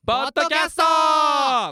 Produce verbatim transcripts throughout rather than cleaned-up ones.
ポッドキャスト。はい、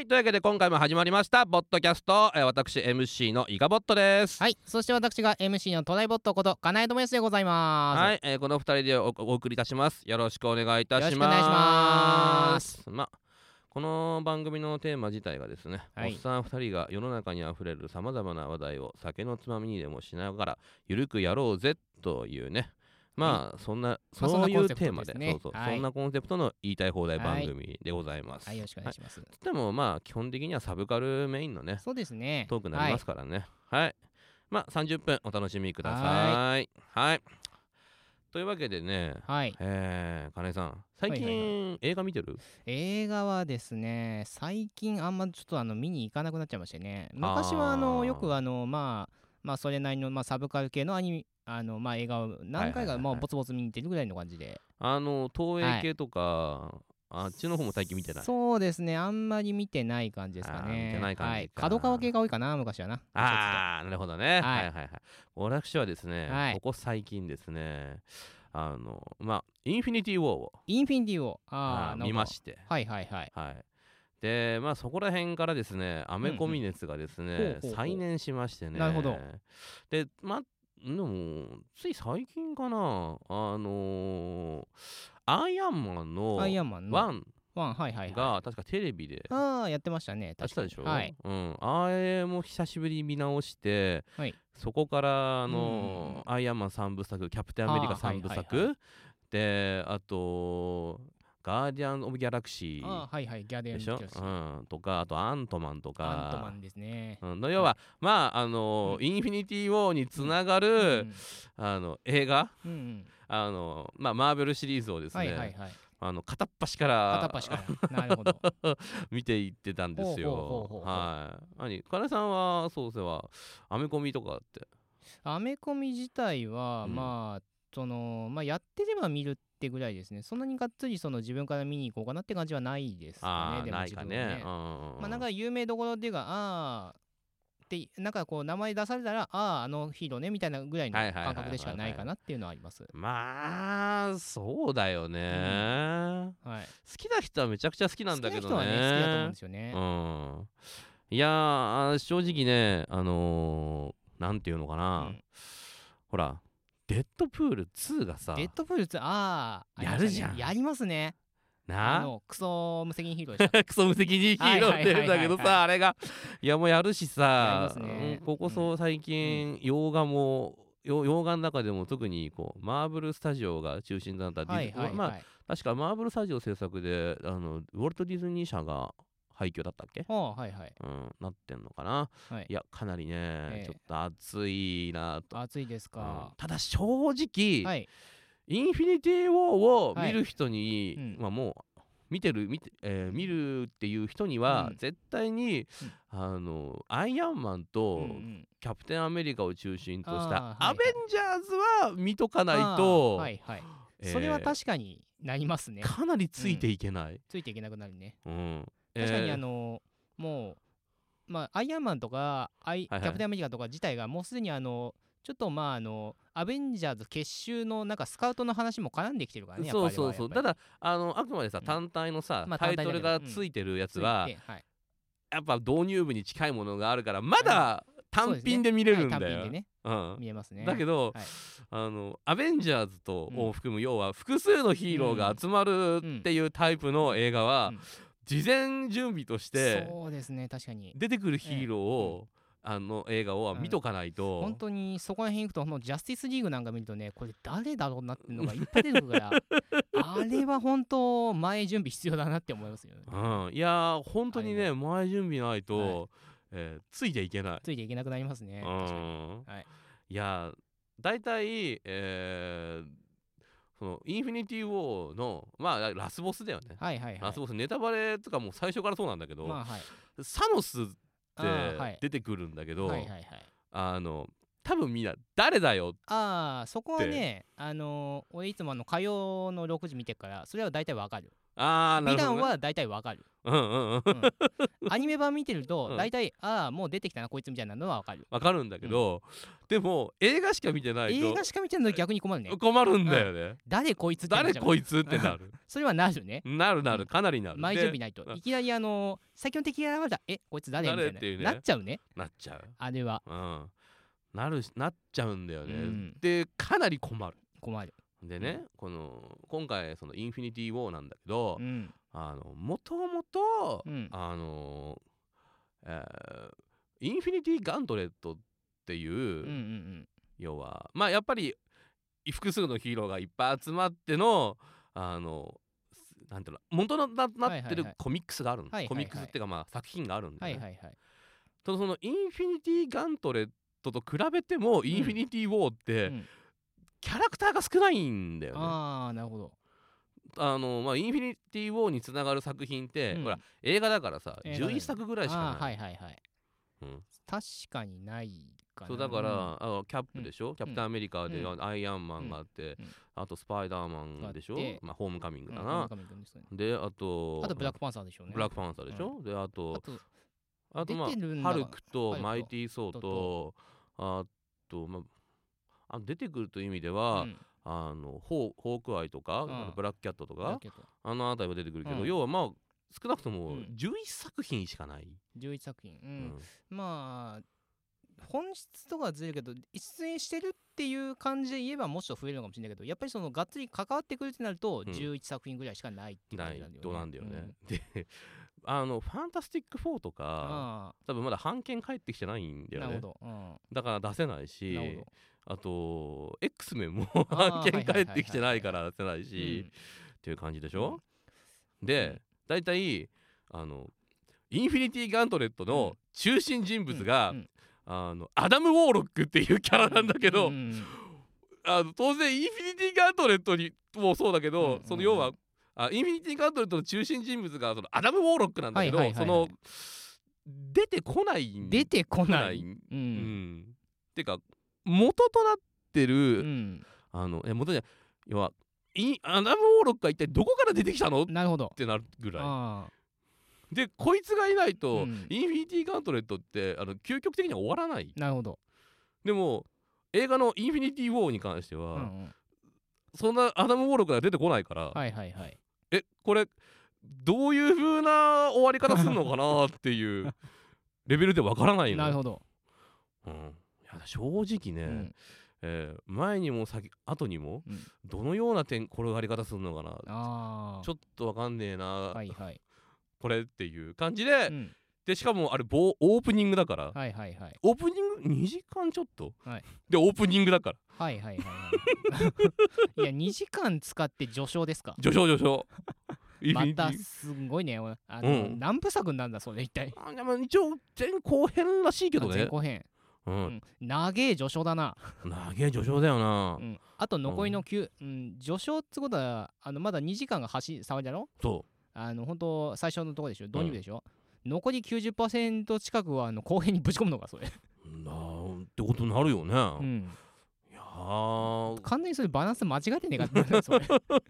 というわけで今回も始まりましたポッドキャスト、えー、私 エムシー のイガボットです。 はい、そして私が エムシー のトライボットこと金井智康でございます。 はい、えー、このふたりで お, お送りいたします。よろしくお願いいたします。 よろしくお願いします。 まこの番組のテーマ自体がですね、 はい、 おっさんふたりが世の中にあふれるさまざまな話題を酒のつまみにでもしながらゆるくやろうぜというね、まあそんな、 まあ、 そういうテーマで、 ね、 そうそう、 はい、 そんなコンセプトの言いたい放題番組でございます。 はい、はい、よろしくお願いします。はい、 でもまあ基本的にはサブカルメインのね、 そうですね、 トークになりますからね。はい、はい、まあさんじゅっぷんお楽しみください。 はい、 はい、というわけでね、 はい、 えー、金井さん最近、はいはいはい、映画見てる？ 映画はですね、最近あんまちょっとあの見に行かなくなっちゃいましてね。昔はあのよくあのまあまあそれなりのまあサブカル系のアニメあのまあ映画を何回かもうボツボツ見に行ってるぐらいの感じで、 あの東映系とか、はい、あっちの方も最近見てない？ そうですね、あんまり見てない感じですかね。 見てない感じか、はい、 角川系が多いかな、昔はな。 ああ、なるほどね、はい、はいはいはい。私はですね、 はい、 ここ最近ですね、あのまあインフィニティ・ウォーをインフィニティ・ウォーあ見まして、 はいはいはい、 はい、でまあそこら辺からですねアメコミ熱がですね、うんうん、再燃しましてね。 なるほど。 でまあでもつい最近かな、あのー、アイアンマンのワンが確かテレビであやってましたね。 やってたでしょ、 はい、 うん、あれも久しぶりに見直して、はい、そこからあのー、アイアンマンさんぶさく、キャプテンアメリカさんぶさく、はいはいはい、であとガーディアン・オブ・ギャラクシー、 あはいはい、ギャディアン・オブ・ギャラクシー、 うん、とかあとアントマンとか、 アントマンですね、 うん、の要は、はい、まああのーうん、インフィニティ・ウォーにつながる、うんうん、あの映画、うんうん、あのまあマーベルシリーズをですね、はいはいはい、あの片っ端から片っ端からなるほど見ていってたんですよ。はい。何金さんはそうせはアメコミとかってアメコミ自体は、うん、まあそのまあやってれば見るってぐらいですね。そんなにがっつりその自分から見に行こうかなって感じはないですかね。 あでもないかね。 まあなんか有名どころっていうか、ああってなんかこう名前出されたら、あああのヒーローねみたいなぐらいの感覚でしかないかなっていうのはあります。 まあそうだよね、うん、はい、好きな人はめちゃくちゃ好きなんだけどね。 好きな人はね好きだと思うんですよね。 うん、いやー正直ね、あのー、なんていうのかな、うん、ほらデッドプールツーがさ、 デッドプールツーああやるじゃん、 やりますね。 なあのクソ無責任ヒーローでしたクソ無責任ヒーローって言うんだけどさ、あれがいやもうやるしさ、 ね、 ここそう最近、うん、洋画も洋画の中でも特にこうマーブルスタジオが中心となったディズ、はいはいはい、まあ確かマーブルスタジオ制作であのウォルト・ディズニー社が廃墟だったっけ、 はあはいはい、 うん、なってんのかな、はい、いやかなりね、えー、ちょっと熱いなと。 熱いですか、 うん、ただ正直、はい、インフィニティ・ウォーを見る人に、はい、うん、まあもう見てる見て、えー、見るっていう人には、うん、絶対に、うん、あのアイアンマンとキャプテンアメリカを中心としたアベンジャーズは見とかないと、 はいはい、えー、それは確かになりますね。 かなりついていけない、うん、 ついていけなくなるね、 うん、 確かにあのー、もうまあアイアンマンとかアイ、はいはい、キャプテンアメリカとか自体がもうすでにあのちょっとまああのアベンジャーズ結集のなんかスカウトの話も絡んできてるからね。 そうそうそう。ただあのあくまでさ、うん、単体のさ、まあ、タイトルがついてるやつは、うんはい、やっぱ導入部に近いものがあるからまだ単品で見れるんだよ。 ねはい、単品でね、うん、見えますね。 だけど、はい、あのアベンジャーズとを含む、うん、要は複数のヒーローが集まるっていうタイプの映画は、うんうん、事前準備としてそうですね確かに出てくるヒーローを、ええあの映画を見とかないと、 うん、本当にそこら辺行くとジャスティスリーグなんか見るとねこれ誰だろうなっていうのがいっぱい出てくるからあれは本当前準備必要だなって思いますよね、 うん、いや本当にね前準備ないと、はいえー、ついていけないついていけなくなりますね、 うん確かに、はい、 いやだいたい、えー、そのインフィニティ・ウォーのまあラスボスだよね、 はいはいはい、 ラスボスネタバレとかもう最初からそうなんだけど、まあはい、サノスって出てくるんだけど、はいはいはい、あの多分みんな誰だよって。 ああそこはねあのー、俺いつもあの火曜のろくじ見てるからそれは大体わかる。 ああなるほど、ね、 美談は大体わかる。 うんうんうん、うん、 アニメ版見てると大体、うん、ああもう出てきたなこいつみたいなのはわかる。 わかるんだけど、うん、でも映画しか見てないと映画しか見てるの逆に困るね。 困るんだよね、うん、 誰こいつって誰こいつってなるそれはなるね。 なるなるかなりなる。 前準備ないといきなりあのー、最強の敵が現れたえこいつ誰みたいな、ね、なっちゃうね。 なっちゃうあれは、 うん、なるなっちゃうんだよね、うん、でかなり困る困るでね、うん、この今回そのインフィニティ・ウォーなんだけど、うん、あのもともと、うん、あの、えー、インフィニティ・ガントレットっていう、うんうんうん、要はまあやっぱり複数のヒーローがいっぱい集まってのあのなんていうの元の な, なってるコミックスがあるんです、はいはいはい、コミックスっていうかまあ作品があるんで、ね、はいはいはい、そのインフィニティ・ガントレットと比べても、うん、インフィニティ・ウォーって、うん、キャラクターが少ないんだよね。 ああなるほど。 あのまあインフィニティ・ウォーにつながる作品って、うん、ほら映画だからさじゅういっさくぐらいしかない。 はいはいはい、うん、確かにないかな。 そうだから、うん、あのキャップでしょ、うん、キャプテンアメリカで、うん、アイアンマンがあって、うん、あとスパイダーマンでしょ、まあ、ホームカミングだな、うん、であとあとブラックパンサーでしょうね。 ブラックパンサーでしょ、うん、であとあとあとまあハルクとマイティー・ソーとあとまああ出てくるという意味では、うん、あのホー、ホークアイとか、うん、ブラックキャットとかあのあたりは出てくるけど、うん、要はまあ少なくともじゅういっさく品しかない、うん、 じゅういっさく品、うんうん、まあ本質とかはずれるけど出演してるっていう感じで言えばもっと増えるのかもしれないけどやっぱりそのがっつり関わってくるってなるとじゅういっさく品ぐらいしかないって感じなんだよね。ないとなんだよね、うん、であのファンタスティックフォーとか多分まだ版権返ってきてないんだよね。なるほど、うん、だから出せないしあと X メンも版権返ってきてないから出せないしっていう感じでしょ、うん、でだいたいあのインフィニティ・ガントレットの中心人物が、うんうんうんあのアダム・ウォーロックっていうキャラなんだけど、うんうんうん、あの当然インフィニティ・ガントレットにもそうだけど、うんうんうん、その要はあインフィニティ・ガントレットの中心人物がそのアダム・ウォーロックなんだけど、はいはいはいはい、その出てこない出てこない、 うんうん、てか元となってる、うん、あのえ元じゃ要はアダム・ウォーロックが一体どこから出てきたのなるほどってなるぐらいあでこいつがいないと、うん、インフィニティ・ガントレットってあの究極的には終わらない。 なるほど。 でも映画のインフィニティ・ウォーに関しては、うんうん、そんなアダム・ウォーロックが出てこないから、はいはいはい、えこれどういう風な終わり方するのかなっていうレベルでわからないの。 なるほど、 うん、いや正直ね、うんえー、前にも先後にも、うん、どのような点転がり方するのかなあちょっとわかんねえな、はいはい、これっていう感じで、うん、でしかもあれオープニングだから、はいはいはい、オープニングにじかんちょっと、はい、でオープニングだからはいはいはいはいいやにじかん使って序章ですか。 序章序章またすごいねあの、うん、何部作なんだそれ一体。 あでも一応前後編らしいけどね。 前後編うんうん、長え序章だな。 長え序章だよな、 うん、あと残りのきゅう、うんうん、序章ってことはあのまだにじかんが走触りだろ。そうあの本当最初のとこでしょ導入部でしょ、うん、残り きゅうじゅっパーセント 近くはあの後編にぶち込むのかそれなってことになるよね、うん、いやー完全にそれバランス間違ってねえかってそれ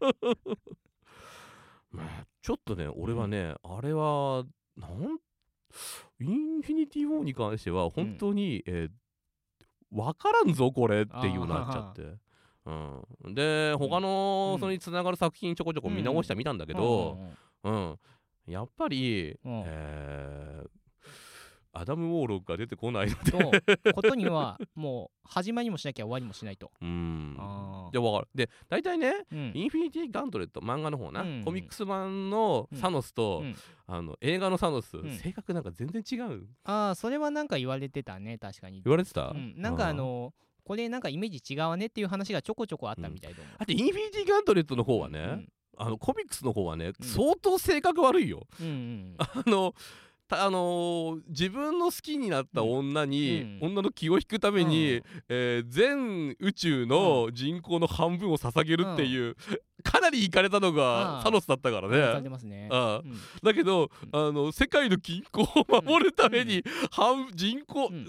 まあちょっとね俺はね、うん、あれはなんインフィニティ・ウォーに関しては本当に、うんえー、分からんぞこれっていうなっちゃって、うん、で他のそれにつながる作品ちょこちょこ見直してみたんだけど、うんうんうん、やっぱり、うんえー、アダム・ウォーロックが出てこないのでとことにはもう始まりもしなきゃ終わりもしないと。 うんあで分かる。で大体ね、うん、インフィニティ・ガントレット漫画の方な、うん、コミックス版のサノスと、うん、あの映画のサノス、うん、性格なんか全然違う。 ああそれはなんか言われてたね確かに。 言われてた、 うん、なんかあのこれなんかイメージ違うねっていう話がちょこちょこあったみたいで、うん、 あとインフィニティ・ガントレットの方はね、うん、あのコミックスの方はね、うん、相当性格悪いよ、うんうん、あのあのー、自分の好きになった女に、うん、女の気を引くために、うんえー、全宇宙の人口の半分を捧げるっていう、うん、かなりイカれたのがサノスだったからね。 ねああうん、だけど、うん、あの世界の均衡を守るために、うん、半人口、うん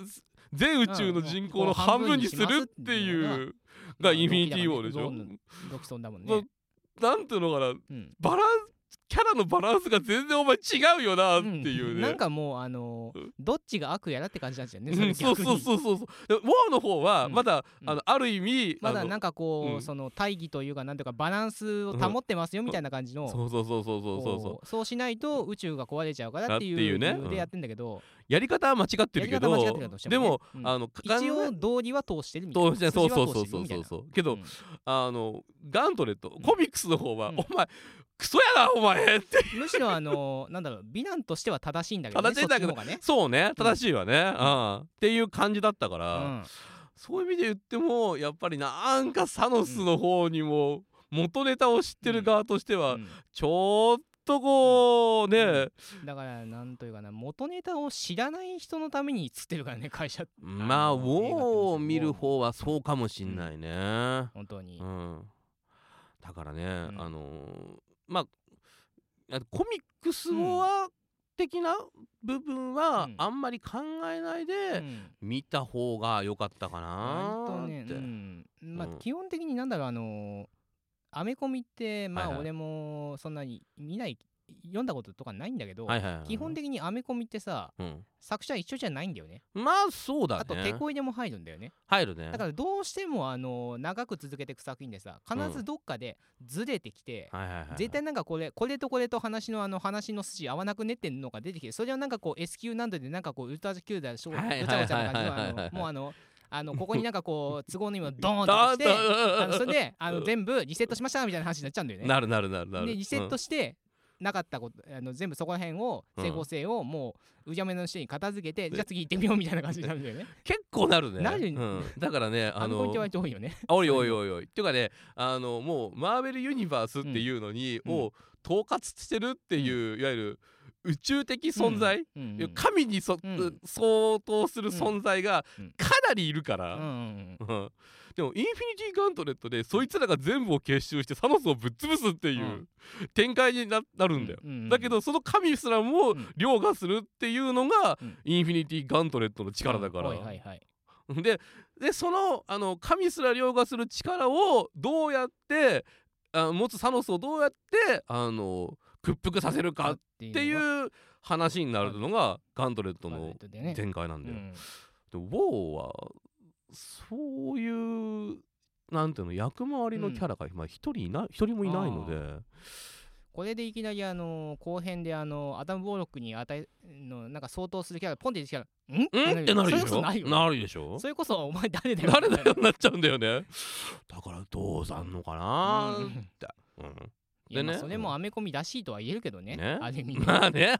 全宇宙の人口の半分にするっていうがインフィニティ・ウォーでしょ。 ロキソンだもんね。 なんていうのかな、バランスキャラのバランスが全然お前違うよなっていうね、 うん、なんかもうあのー、どっちが悪やらって感じなんですよね、 うん、そうそうそうそうそう。ウォーの方はまだ、うん、あのある意味まだなんかこう、うん、その大義というかなんていうかバランスを保ってますよみたいな感じの、うん、 そうそうそうそうそうそうそうしないと宇宙が壊れちゃうからっていう理由でやってんだけど、うん、 やり方は間違ってるけど、ね、でも、うん、あの一応道理は通してるみたいな。 そうそうそうそうそうそうけど、うん、あのガントレットコミックスの方は、うん、お前クソやなお前ってむしろあのなんだろう美談としては正しいんだけど、ね、 正しいんだけど、ね、そうね正しいわね、うんうん、っていう感じだったから、うん、そういう意味で言ってもやっぱりなんかサノスの方にも元ネタを知ってる側としてはちょっとこうね、うんうん、だからなんというかな元ネタを知らない人のために作ってるからね会社。 まあウォーを見る方はそうかもしんないね、うん、 本当に、 うん、だからね、うん、あのーまあコミックスは的な部分はあんまり考えないで見た方が良かったかなーって、 ね、うん、まあ基本的になんだろうあのー、アメコミってまあ俺もそんなに見ない読んだこととかないんだけど、はいはいはいはい、基本的にアメコミってさ、うん、作者一緒じゃないんだよね。 まあそうだね。 あと手こいでも入るんだよね。 入るね。 だからどうしてもあの長く続けていく作品でさ必ずどっかでずれてきて、うん、絶対なんかこれこれとこれと話のあの話の筋合わなくねってんのが出てきて、それをなんかこう S 級難度でなんかこうウルトラ級でごちゃごちゃな感じのあのもうあのあのここになんかこう都合のいいものドーンとしてあのそれであの全部リセットしましたみたいな話になっちゃうんだよね。 なるなるなるなる。 でリセットして、うん、なかったことあの全部そこら辺を整合性をもううじゃめの人に片付けて、うん、じゃあ次行ってみようみたいな感じになるんだよね。 結構なるね。 なる、 うん、だからねあのポイントは多いよね。 おいおいおいおいっていうかねあのもうマーベルユニバースっていうのに、うん、を統括してるっていう、うん、いわゆる宇宙的存在、うんうん、神にそ、うん、相当する存在がかなりいるから、うんうんうん、でもインフィニティガントレットでそいつらが全部を結集してサノスをぶっ潰すっていう展開に な, なるんだよ、うんうんうん、だけどその神すらも凌駕するっていうのがインフィニティガントレットの力だから、うんはいはいはい、で, でそ の, あの神すら凌駕する力をどうやってあ持つサノスをどうやってあの屈服させるかっていう話になるのがガントレットの展開なんだよ、ねうん、でウォーはそういうなんていうの役回りのキャラが今一人いない一人もいないので、 これでいきなりあの後編であのアダム・ボーロックに与えのなんか相当するキャラポンってキャラんんってなるでしょ。なるでしょ。 それこそお前誰だよ誰だよなっちゃうんだよね。だからどうさんのかなーって、うんうんいや、ね、まあそれもアメコミらしいとは言えるけどね。 ねある意味まあね。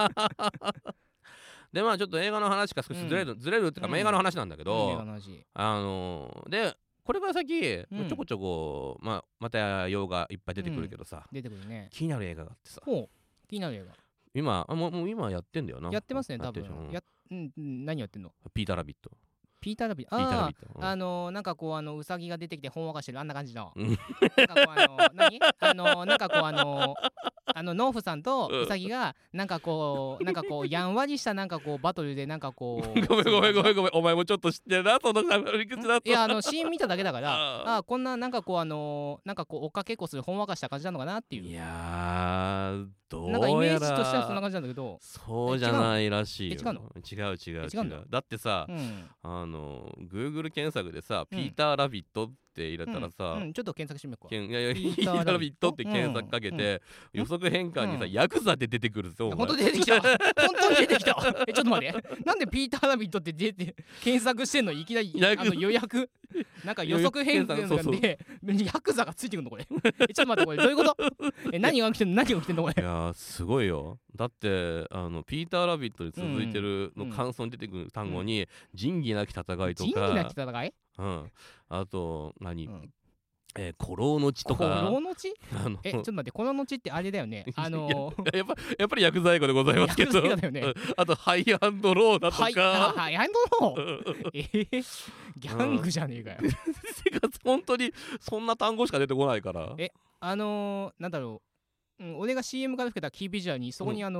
でまあちょっと映画の話か少しずれる、うん、ずれるっていうか、うん、映画の話なんだけど、うん、あのー、でこれから先、うん、ちょこちょこ、まあ、また洋画いっぱい出てくるけどさ、 うん、出てくるね。 気になる映画があってさ。 ほう気になる映画。 今もうもう今やってんだよな。 やってますね多分。やうん、何やってんの？ ピーターラビット。 ピーターラビット。ああ、うん、あのー、なんかこうあのウサギが出てきてほんわかしてるあんな感じの。なんかこうあのー、何？あのー、なんかこうあのー、あの農夫さんとウサギがなんかこうなんかこうやんわりしたなんかこうバトルでなんかこう。 ごめんごめんごめんごめんお前もちょっと知ってるなその理屈だと。 いやあのシーン見ただけだからああこんななんかこうあのー、なんかこう追っかけっこするほんわかした感じなのかなっていう。 いやーどうやらなんかイメージとしてはそんな感じなんだけど。 そうじゃないらしいよ。 違うの？ 違う違う違う。だってさ、うん、あのグーGoogle 検索でさ、うん、ピーターラビットって入れたらさ、 うんうん、ちょっと検索してみようか。 いやいやピーターラビットって検索かけて、うん、予測変換にさ、うん、ヤクザって出てくるぞ。 本当に出てきた。本当に出てきた。えちょっと待って。なんでピーターラビットって出て検索してんのいきなりあの予約なんか予測変換でヤクザがついてくるのこれ。えちょっと待ってこれどういうこと？え何が起きてんの何が起きてんのこれ。 いやすごいよ。だってあのピーターラビットで続いてるの感想に出てくる単語に、うん、仁義なき戦いとか。 仁義なき戦い？ うん、あと何、うんえー、古老の地とか古老の地あのえちょっと待って古老の地ってあれだよねあのー、や, や, っぱやっぱり薬剤語でございますけどだよ、ね、 あとハイアンドローだとか、はい、 ハイアンドローえー、ギャングじゃねえかよ、うん、 本当にそんな単語しか出てこないからえあのー、なんだろう、うん、俺が シーエム から吹けたキービジュアルにそこにあの、うん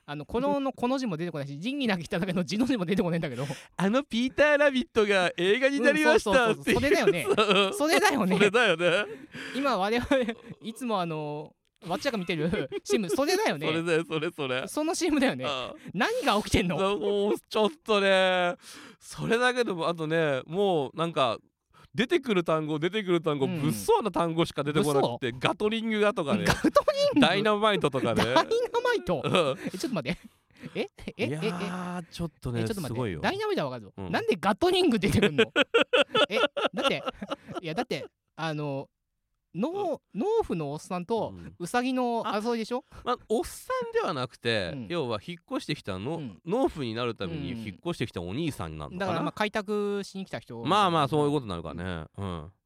あのこののこの字も出てこないし、仁義なき戦いの字の字も出てこないんだけど、 あのピーター・ラビットが映画になりましたっていう、 それだよねそれだよねそれだよね。 今我々いつもあのわっちゃが見てる シーエム それだよね。 それだよ、それそれその シーエム だよね。何が起きてんの。 ちょっとね、それだけでも、あとね、もうなんか出てくる単語出てくる単語、うん、物騒な単語しか出てこなくて、ガトリングがとかね、 ガトリング、 ダイナマイトとかね、 ダイナマイトえ、ちょっと待って、ええいやー、ちょっとね、ちょっと待って、すごいよ。 ダイナマイトは分かるぞ、うん、なんでガトリング出てくるのえ、だっていやだってあの農夫のおっさんとウサギの争いでしょ、 まあ、おっさんではなくて、うん、要は引っ越してきたの、うん、農夫になるために引っ越してきたお兄さんなのかな、 だからまあ開拓しに来た人、 まあまあそういうことになるかね、うん、うん、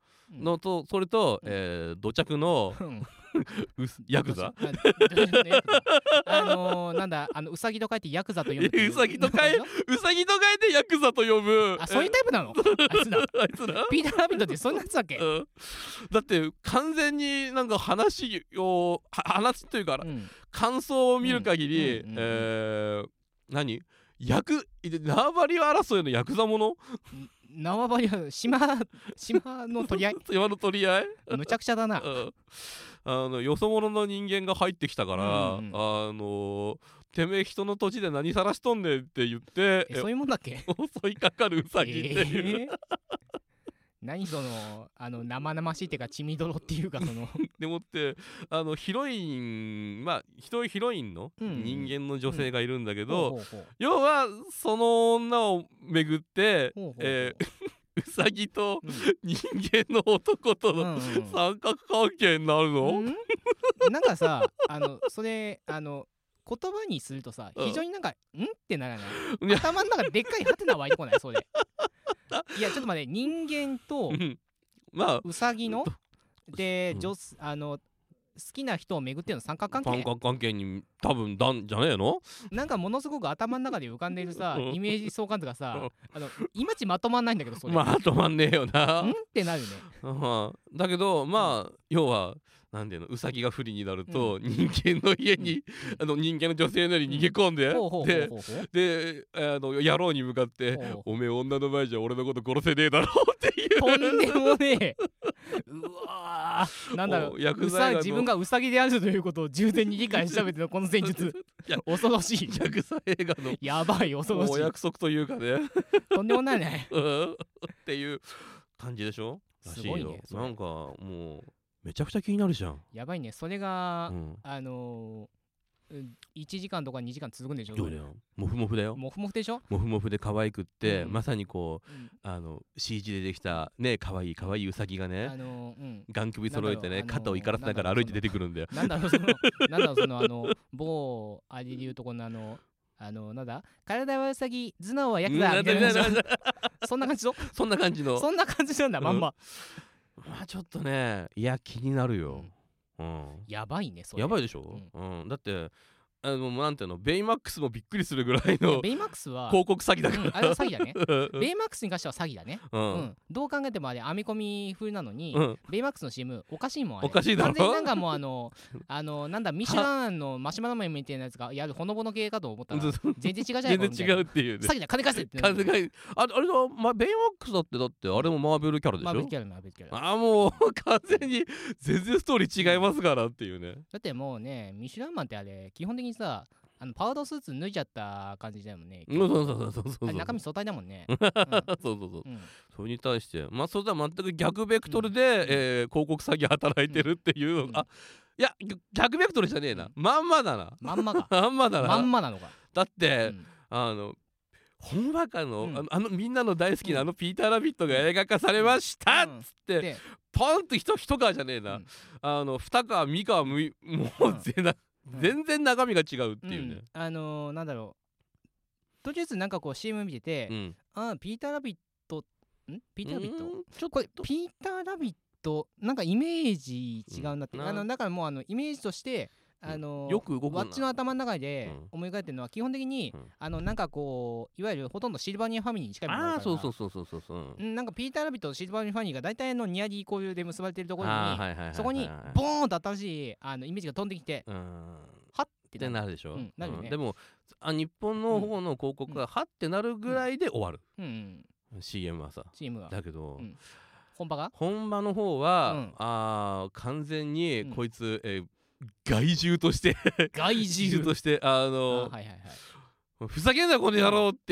のとそれと、うん、えー、土着の、うんヤクザあのー、なんだあのウサギと書いてヤクザと読む。 ウサギと書いウサギと書いてヤクザと呼ぶ。 あ、そういうタイプなのあいつら。 あいつらピーター・ラビットってそんなやつだっけ、うん、 だって完全になんか話を話というか、うん、感想を見る限り、うんうんうん、えー、何ヤク縄張り争いのヤクザもの縄張りは島島の取り合い島の取り合いむちゃくちゃだな、うん、 あのよそ者の人間が入ってきたから、うんうん、あのてめえ人の土地で何さらしとんねんって言ってえそういうもんだっけ襲いかかるウサギっていう、えー何そのあの生々しいっていうか血みどろっていうかそのでもってあのヒロインまあ一人ヒロインの人間の女性がいるんだけど、要はその女をめぐってえウサギと人間の男との三角関係になるの、うんうん、なんかさあのそれあの言葉にするとさ非常になんか「ん?」ってならない、頭の中ででっかいハテナ湧いてこないそれいやちょっと待って、人間とウサギので、女あの好きな人を巡っての三角関係三角関係に多分だんじゃねえの。 なんかものすごく頭の中で浮かんでいるさイメージ相関とかさあのいまいちまとまんないんだけどそれまとまんねえよな。 んってなるね、 うん、だけどまあ、うん、要はなんでのウサギが不利になると、うん、人間の家に、うん、あの人間の女性の家に逃げ込んで、うん、でであの野郎に向かって「おめえ女の前じゃ俺のこと殺せねえだろ」っていうとんでもねえうわーなんだろううさ自分がウサギであるということを重点に理解した上でのこの戦術恐ろしいヤクザ映画のやばい恐ろしいお約束というかねとんでもないねっていう感じでしょ。すごいね。なんかもうめちゃくちゃ気になるじゃん。 やばいねそれが、うん、あのー、いちじかんとかにじかん続くんでしょ。 そうだよ。モフモフだよ。 モフモフでしょ。 モフモフで可愛くって、うん、まさにこう、うん、あの シージー でできたね可愛い可愛いウサギがね、あのーうん、ガン首揃えてね、あのー、肩をいからせながら歩いて出てくるんだよ。 なんだろうそのなんだろうそのあの某アリでいうとこのあのあのなんだ体はウサギ頭脳はヤクザみたいな感じそんな感じのそんな感じのそんな感じなんだ、うん、まんま。 まあちょっとねいや気になるよ、うん、 やばいねそれ。 やばいでしょ、うんうん、だってあのなんていうのベイマックスもびっくりするぐらいのベイマックスは広告詐欺だから、うん、 あれは詐欺だねベイマックスに関しては詐欺だね、うんうん、どう考えてもあれ編み込み風なのに、うん、ベイマックスの シーエム おかしいもんあれ。 おかしいだろ。 完全になんかもうあのあのなんだミシュランのマシュマロ麺みたいなやつがやるほのぼの系かと思ったら全然違うじゃないか。 全然違うっていう、ね、 詐欺だ金貸せってあれあれだ、ま、ベイマックスだってだってあれもマーベルキャラでしょ。 マーベルキャラマーベルキャラ。 あもう完全に全然ストーリー違いますからっていうね。 だってもうねミシュランマンってあれ基本的にさあのパウダースーツ脱いじゃった感じだもんね。 そうそうそうそうそう。 中身素体だもんね。 うん、そうそうそう。うん、それに対してまあそれとは全く逆ベクトルで、うんえー、広告詐欺働いてるっていうのが、うん、あいや逆ベクトルじゃねえな、うん、まんまだな。 まんまか。 まんまだな。 まんまなのか。 だって、うん、あのほんわかの、うん、あの、あのみんなの大好きなあのピーター・ラビットが映画化されましたっつって、うん、ポンと一一皮じゃねえな、うん、あの二皮三皮むいもう全然、うん、全然中身が違うっていうね、 うん、あのー、なんだろうとりあえずなんかこう シーエム 見てて、うん、あピーター・ラビットんピーター・ラビットちょこれピーター・ラビットなんかイメージ違うなって、うん、あのだからもうあのイメージとしてあのー、 よく動くな。 わっちの頭の中で思い描いてるのは基本的に、うん、あのなんかこういわゆるほとんどシルバニアファミリーに近いものだから。 あそうそうそうそうそうそう、 なんかピーター・ラビットとシルバニアファミリーが大体のニアリー交流で結ばれているところにそこにボーンと新しいあのイメージが飛んできて、うん、はっってなる。なるでしょ、 うんなるよね、 でもあ日本の方の広告がはってなるぐらいで終わる、 うんうん、 シーエム はさ。 チームはだけど、 うん、本場が本場の方は、 うん、 あ完全にこいつ、 うんえー、害獣として害獣としてあのあ、はいはいはい、 ふざけんなこの野郎って、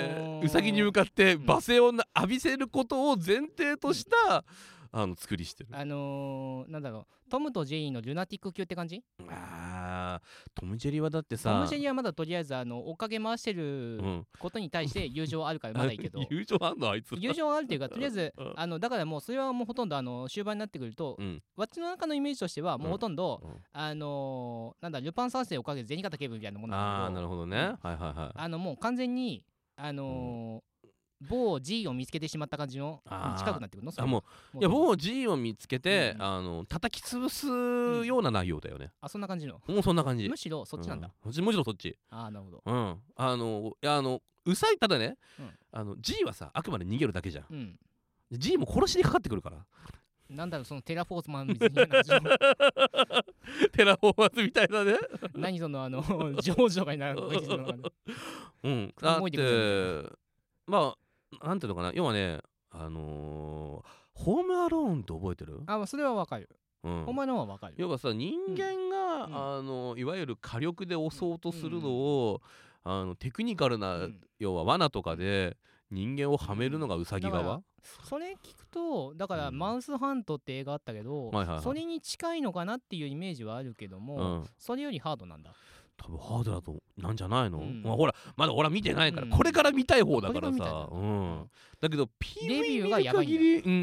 あのー、 うさぎに向かって罵声を浴びせることを前提とした、うん、あの作りしてる。 あのー、なんだろう、トムとジェリーのルナティック級って感じ。 あートム・ジェリーはだってさ、 トム・ジェリーはまだとりあえずあの追っかけ回してることに対して友情あるからまだいいけど友情あんのあいつ友情あるっていうかとりあえずあのだからもうそれはもうほとんどあの終盤になってくると、うん、わっちの中のイメージとしてはもうほとんど、うんうん、あのー、なんだルパン三世をかけて銭形警部みたいなものなんだけど、 あーなるほどね、うん、はいはいはい、 あのもう完全にあのーうん某 G を見つけてしまった感じの近くなってくるの。 あもういや某 G を見つけて、うん、あの叩き潰すような内容だよね、うん、 あそんな感じのもうそんな感じ。 むしろそっちなんだ、 うん、むしろそっち。 あなるほど、 うんあのいやあのうさいただね、 うん、 あの G はさあくまで逃げるだけじゃん、うん、G も殺しにかかってくるから。 なんだろうそのテラフォースマンみたいな感じのテラフォーマーズみたいなね何そのあのジョージとかになるうんだってまあなんていうのかな、要はね、あのー、ホームアローンって覚えてる？ あ、それはわかる。うん、お前のはわかる。 要はさ、人間が、うん、あのいわゆる火力で襲おうとするのを、うん、あのテクニカルな、うん、要は罠とかで人間をはめるのがウサギ側。 それ聞くとだから、うん、マウスハントって映画あったけど、はいはいはい、それに近いのかなっていうイメージはあるけども、うん、それよりハードなんだ。 多分ハードだとなんじゃないの、うんまあ、ほらまだ俺は見てないから、うん、これから見たい方だからさ、うん、だけど ピーブイ 見る限り、うん、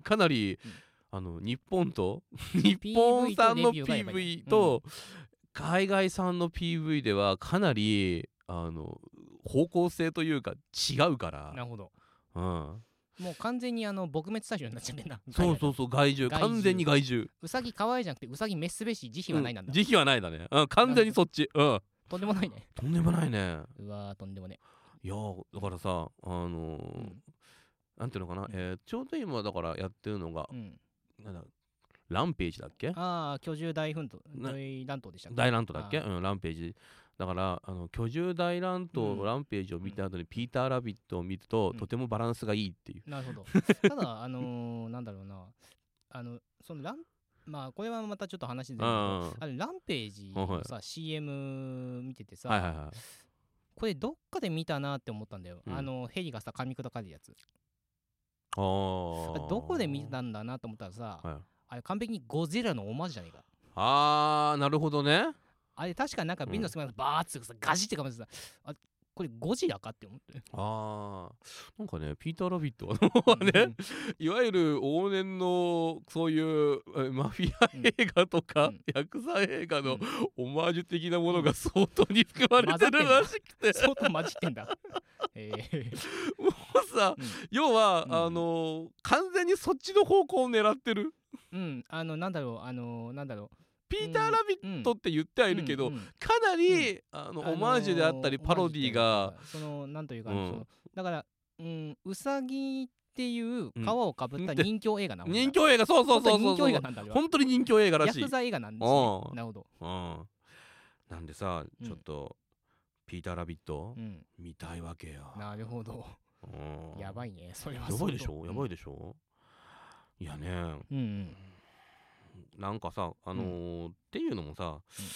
かなり、うん、あの日本と日本産の ピーブイ と海外産の ピーブイ ではかなりあの方向性というか違うから。 なるほど、 うん、 もう完全にあの撲滅対象になっちゃってんだ。 そうそうそう害獣完全に害獣。 ウサギ可愛いじゃなくてウサギメスべし慈悲はないなんだ、 うん、慈悲はないだね、うん、完全にそっち、うん、 とんでもないね。 とんでもないね。 うわーとんでもね。 いやだからさあのーうん、なんていうのかな、うんえー、ちょうど今だからやってるのが、うん、なんだランページだっけ？ ああ居住大奮闘大乱闘でしたっけ？ 大乱闘だっけ？うんランページだからあの居住大乱闘のランページを見た後にピーター・ラビットを見ると、うん、とてもバランスがいいっていう。 なるほど。ただあのー、なんだろうなあのそのランまあこれはまたちょっと話でるけど、あれランページのさ、はい、シーエム 見ててさ、はいはいはい、これどっかで見たなって思ったんだよ、うん、あのヘリがさ噛み砕かれるやつ。あどこで見たんだなと思ったらさ、はい、あれ完璧にゴジラのオマージュじゃねえか。 あーなるほどね。 あれ確かなんか瓶の隙間がバーッてさガジってかまってさ、あこれゴジラかって思って。 あーなんかねピーター・ラビットはね、うんうん、いわゆる往年のそういうマフィア映画とか、うん、ヤクザ映画のオマージュ的なものが相当に含まれてるらしくて、 相当混じってんだ。えー、もうさ、うん、要は、うん、あのー、完全にそっちの方向を狙ってる。 うんあのなんだろうあのー、なんだろうピーター・ラビットって言ってはいるけど、うんうん、かなり、うん、あのオマージュであったりパロディがそのなんというか、うん、そのだから、うん、ウサギっていう皮をかぶった人気映画なの、 うん、人気映画そうそうそうそうそう本当に人気映画らしい。 ヤクザ映画なんですね。なるほど、 うん、なんでさちょっと、うん、ピーター・ラビット、うん、見たいわけよ。 なるほど、うん、やばいねそれは。 やばいでしょやばいでしょ、うん、いやねうんうんなんかさあのーうん、っていうのもさ、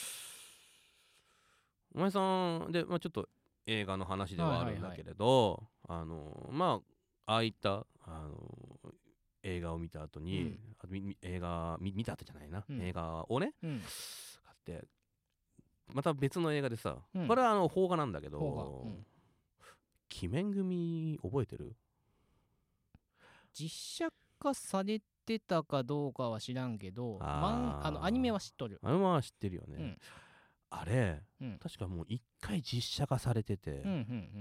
うん、お前さんで、まあ、ちょっと映画の話ではあるんだけれど、はいはいはい、あのー、まあああいった、あのー、映画を見た後に、うん、映画 見, 見た後じゃないな、うん、映画をね、うん、買ってまた別の映画でさ、うん、これはあの邦画なんだけど、うん、鬼面組覚えてる？ 実写化されて出たかどうかは知らんけどああのアニメは知っとる。 アニメは知ってるよね、うん、あれ、うん、確かもう一回実写化されてて、うんうんうん、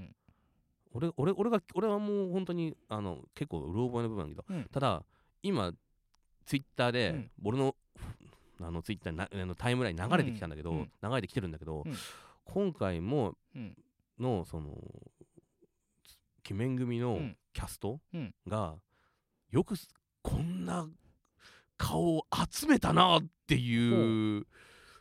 俺, 俺, 俺, が俺はもう本当にあの結構うろ覚えの部分だけど、うん、ただ今ツイッターで、うん、俺のあのツイッターなあのタイムライン流れてきたんだけど、うん、流れてきてるんだけど、うん、今回ものその鬼面組のキャストがよくこんな顔を集めたなっていう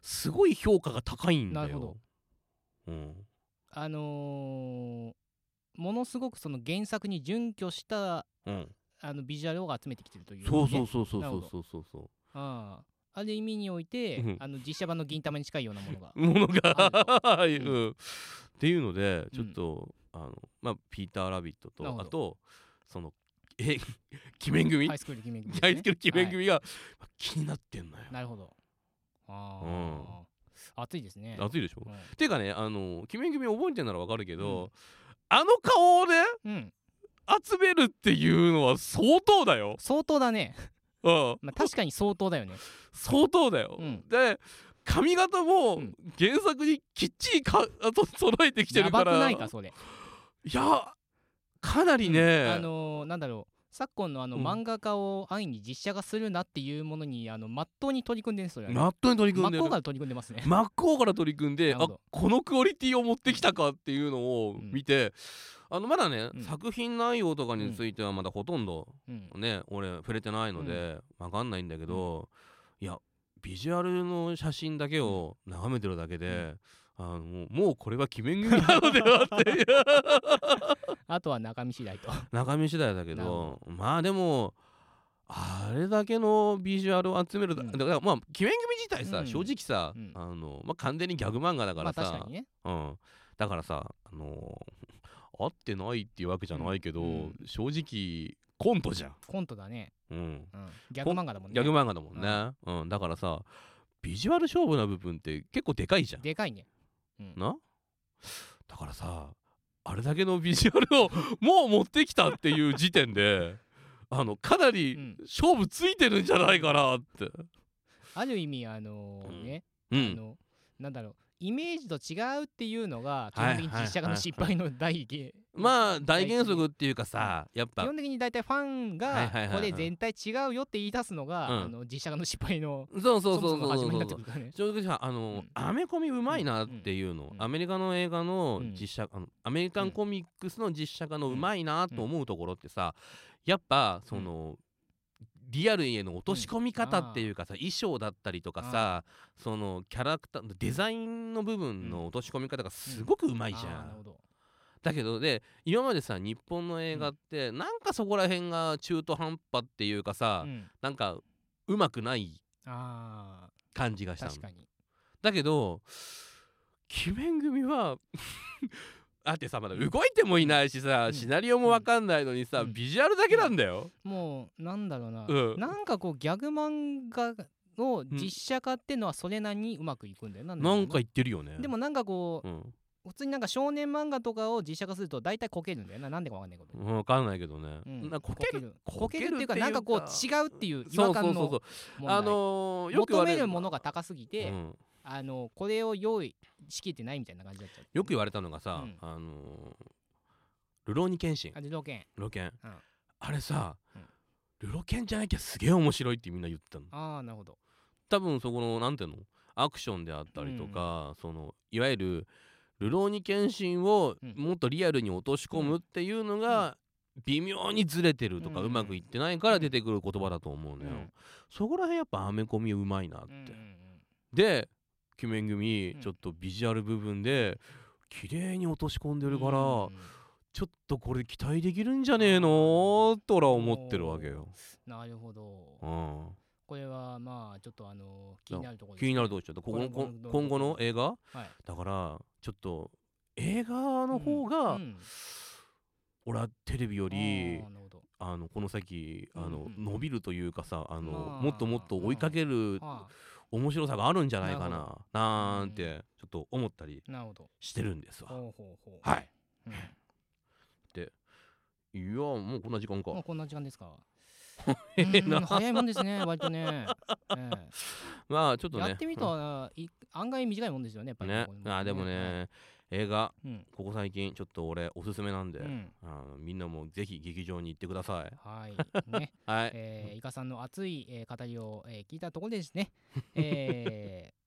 すごい評価が高いんだよ。 なるほど、 うん、 あのー、ものすごくその原作に準拠した、うん、あのビジュアルを集めてきてるという、ね、 そうそうそうそうそうそうそうそう、 ああ、ある意味において、うん、あの実写版の銀魂に近いようなものがものが、うん、っていうのでちょっと、うん、あのまあピーター・ラビットとあとそのえ鬼面組ハイスクール鬼面組、ね、 ハイスクール鬼面組が、はい、気になってんのよ。 なるほど。ああ、うん、熱いですね。 熱いでしょ、うん、ていうかね、あの鬼面組覚えてんならわかるけど、うん、あの顔をね、うん、集めるっていうのは相当だよ。 相当だね。うん、まあ確かに相当だよね。 相当だよ、うん、で髪型も原作にきっちりかと揃えてきてるから、 やばくないかそれ。 いやかなりね、 うん、あのー、なんだろう、昨今のあの漫画家を安易に実写化するなっていうものにあの真っ当に取り組んでるんですよね。 真っ当に取り組んでる。 真っ向から取り組んでますね。 真っ向から取り組んで、あこのクオリティを持ってきたかっていうのを見て、うん、あのまだね、うん、作品内容とかについてはまだほとんどね、うん、俺触れてないので分かんないんだけど、うん、いやビジュアルの写真だけを眺めてるだけで、うん、あのもうこれは鬼面組なのではっていうあとは中身次第と中身次第だけど、まあでもあれだけのビジュアルを集める、うん、だからまあ鬼面組自体さ、うん、正直さ、うん、あのまあ、完全にギャグ漫画だからさ、まあ確かにね、うん、だからさ、あのー、合ってないっていうわけじゃないけど、うん、正直コントじゃん。 コントだね、 うんうん、 ギャグ漫画だもんね。 ギャグ漫画だもんね、うんうん、だからさビジュアル勝負な部分って結構でかいじゃん。 でかいね、 うん、なだからさあれだけのビジュアルをもう持ってきたっていう時点であのかなり勝負ついてるんじゃないかなって、うん、 ある意味あのー、ね、うん、あのなんだろうイメージと違うっていうのが基本的に実写化の失敗の大原まあ大原則っていうかさ、やっぱ基本的に大体ファンがこれ全体違うよって言い出すのが、うん、あの実写化の失敗のそうそうそうそう始まりになってくるからね。正直さあの、うん、アメコミうまいなっていうの、うん、アメリカの映画の実写、うん、あのアメリカンコミックスの実写化のうまいなと思うところってさ、やっぱその、うん、リアルへの落とし込み方っていうかさ、うん、衣装だったりとかさ、そのキャラクターデザインの部分の落とし込み方がすごくうまいじゃん、うん、なるほど。だけどで今までさ日本の映画って、うん、なんかそこら辺が中途半端っていうかさ、うん、なんかうまくない感じがしたの。確かに。だけど鬼面組はだってさまだ動いてもいないしさ、うん、シナリオも分かんないのにさ、うん、ビジュアルだけなんだよ、 うん、もうなんだろうな、うん、なんかこうギャグ漫画の実写化ってのはそれなりにうまくいくんだよな、うん、 なんか言ってるよね。 でもなんかこう、うん、普通になんか少年漫画とかを実写化すると大体こけるんだよな。なんでかわかんないけど、 うん、分かんないけどね、うん、なこけるこけるっていうかなんかこう違うっていう違和感の問題。そうそうそうそう、あのー、よく言われる求めるものが高すぎて、うん、あのこれを用意しきってないみたいな感じだっちゃう。 よく言われたのがさ、うん、あのー、ルローニケンシン、 あルロケンルロケン、うん、あれさ、うん、ルロケンじゃなきゃすげえ面白いってみんな言ってたの。 ああなるほど。 多分そこのなんていうのアクションであったりとか、うん、そのいわゆるルローニケンシンをもっとリアルに落とし込むっていうのが微妙にずれてるとか、うまくいってないから出てくる言葉だと思うのよ、うん、そこら辺やっぱアメコミうまいなって、うんうんうん、で鬼面組ちょっとビジュアル部分で綺麗に落とし込んでるから、うん、ちょっとこれ期待できるんじゃねえのとら思ってるわけよ。 なるほど、うん、これはまあちょっとあの気になるところですね。気になるところちょっと今後の映画、はい、だからちょっと映画の方が、うんうん、俺はテレビよりあのこの先あの、うんうん、伸びるというかさあの、まあ、もっともっと追いかける、まあ、面白さがあるんじゃないかななんてちょっと思ったりしてるんですわ。ほうほうほう、はい、うん、でいやもうこんな時間か。 もうこんな時間ですか。うん早いもんですね割とね、えー、 まあちょっとねやってみたら、うん、案外短いもんですよねやっぱりね。あでもね、うん、映画、うん、ここ最近ちょっと俺おすすめなんで、うん、あのみんなもぜひ劇場に行ってください。 はいねはい、えー、イカさんの熱い、えー、語りを、えー、聞いたところでですね、えー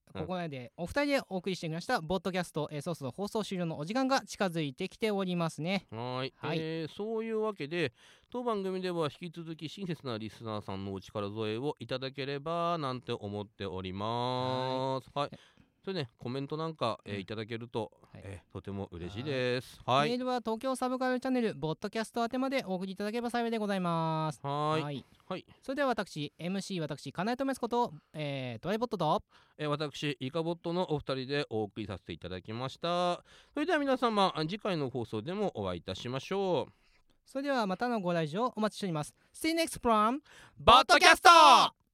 ここまでお二人でお送りしてきましたボッドキャスト、えー、そろそろ放送終了のお時間が近づいてきておりますね。 はい、はい、えー、そういうわけで当番組では引き続き親切なリスナーさんのお力添えをいただければなんて思っております。はい、はい、それねコメントなんか、えー、いただけると、はい、えー、とても嬉しいです。はい、 メールは東京サブカルチャンネルボッドキャスト宛てまでお送りいただければ幸いでございます。 はい、はいはい、 それでは私 エムシー 私金井智康こと、えー、ドライボットと、 えー、私イカボットのお二人でお送りさせていただきました。それでは皆様次回の放送でもお会いいたしましょう。 それではまたのご来場お待ちしております。 See you next from ボッドキャスト。